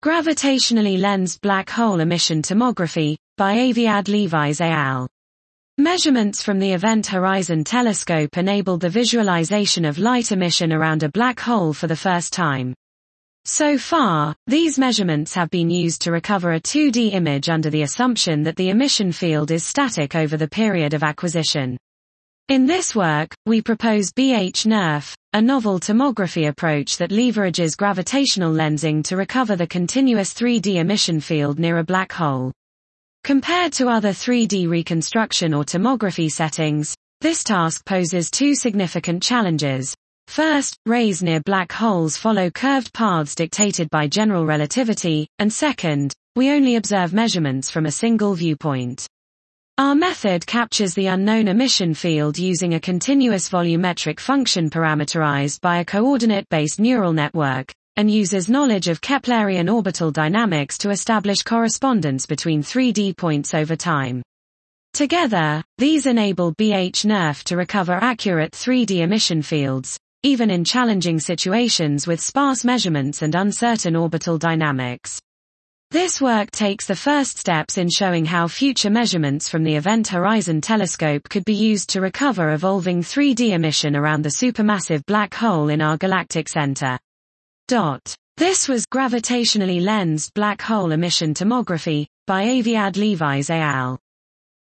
Gravitationally lensed black hole emission tomography, by Aviad Levi's al. Measurements from the Event Horizon Telescope enabled the visualization of light emission around a black hole for the first time. So far, these measurements have been used to recover a 2D image under the assumption that the emission field is static over the period of acquisition. In this work, we propose BH-NeRF, a novel tomography approach that leverages gravitational lensing to recover the continuous 3D emission field near a black hole. Compared to other 3D reconstruction or tomography settings, this task poses two significant challenges. First, rays near black holes follow curved paths dictated by general relativity, and second, we only observe measurements from a single viewpoint. Our method captures the unknown emission field using a continuous volumetric function parameterized by a coordinate-based neural network, and uses knowledge of Keplerian orbital dynamics to establish correspondence between 3D points over time. Together, these enable BH-NeRF to recover accurate 3D emission fields, even in challenging situations with sparse measurements and uncertain orbital dynamics. This work takes the first steps in showing how future measurements from the Event Horizon Telescope could be used to recover evolving 3D emission around the supermassive black hole in our galactic center. This was Gravitationally Lensed Black Hole Emission Tomography, by Aviad Levi's al.